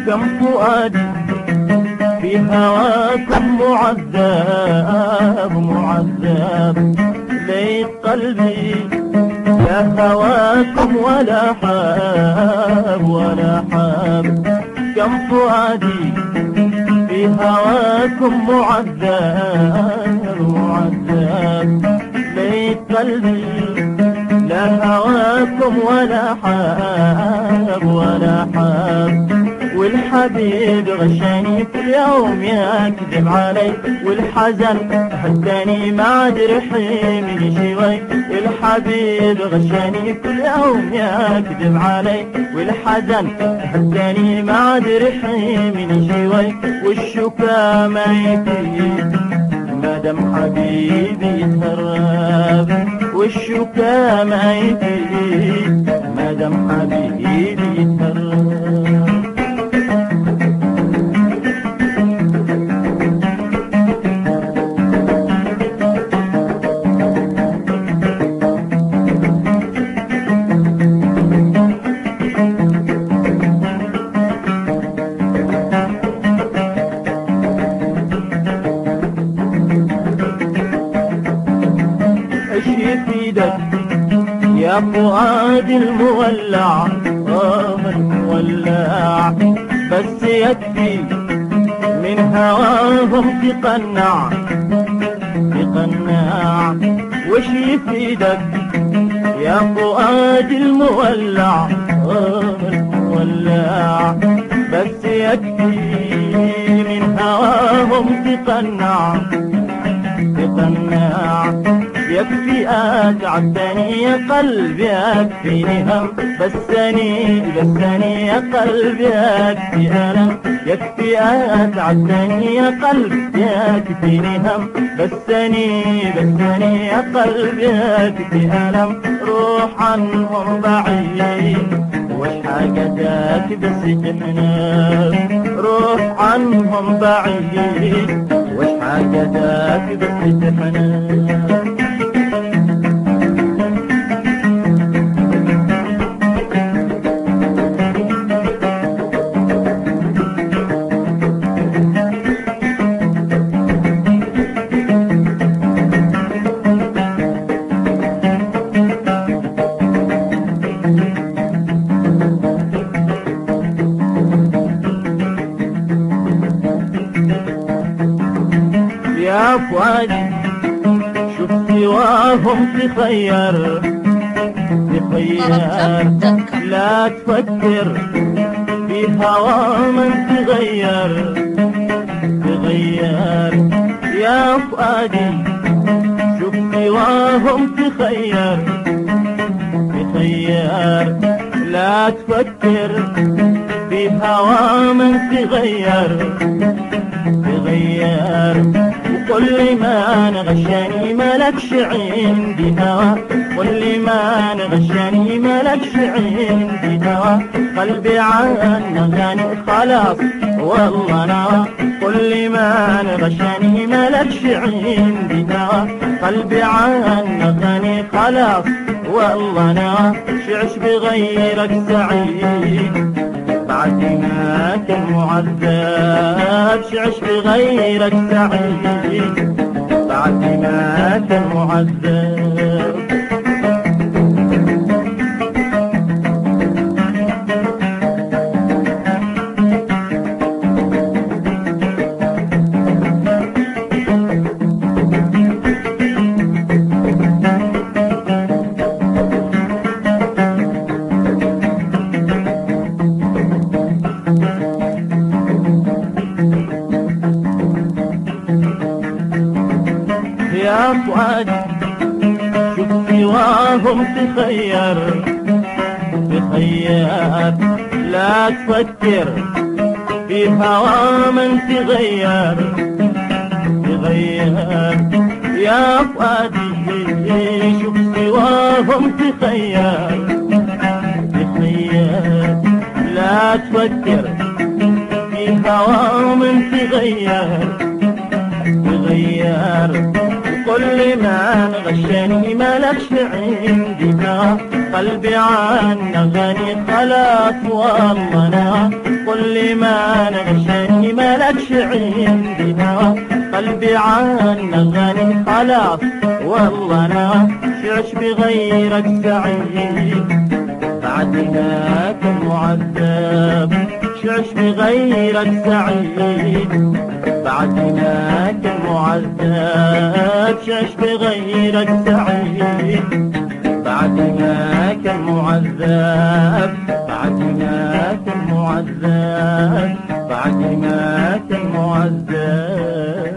كم فؤادي في هواكم معذب معذب، ليت قلبي لا هواكم ولا حاب ولا حاب. كم فؤادي في هواكم معذب معذب، ليت قلبي لا هواكم ولا حاب ولا حاب. والحبيب غشاني كل يوم يكذب علي، والحزن هداني ما ادري حملي شوي. الحبيب غشاني كل يوم يكذب علي، والحزن هداني ما ادري حملي شوي. والشكا ما يفيد ما دام حبيبي يتهرب، والشكا ما يفيد ما دام حبيبي يتهرب. يا فؤاد المولع المولع، بس يكفي من هواهم تقنع تقنع. وش يفيدك يا فؤاد المولع المولع، بس يكفي من هواهم تقنع تقنع. يكفي أتعبتني يا قلبي يكفيني هم، بسني يا قلبي يكفي ألم. يكفي أتعبتني يا قلبي يكفيني هم، بسني يا قلبي يكفي ألم. روح عنهم بعيد وش حاجتك بس تحنى، روح عنهم بعيد وش حاجتك بس تحنى. يا فؤادي شوف سواهم تخير لا تفكر في هوا من تغير يا فؤادي شوف سواهم تخير لا تفكر في هوا من تغير. وكل ما نغشاني ملكش عندي هوا، كل ما نغشاني ملكش عندي هوا. قلبي عنه غني خلاص والله نوى، كل ما نغشاني ملكش عندي هوا. قلبي عنه غني خلاص والله نوى. شعش بغيرك سعيد بعد ما كان معذب، شعش بغيرك سعيد بعد ما كان معذب. يا فؤادي شوف سواهم تخير لا تفكر في هوا من تغير. يا فؤادي شوف سواهم تخير لا تفكر في هوا من تغير. كل ما نغشاني ملكش عندي قلبي عنه غني خلاص والله. وقل لي ما نغشني مالكش عندي هوى قلبي عنك غني خلاص والله انا شعش بغيرك سعيد بعد هناك معذب شعش بغيرك سعيد بعد هناك معذب شعش بغيرك سعيد بعد هناك المعذب بعد هناك المعذب بعد هناك المعذب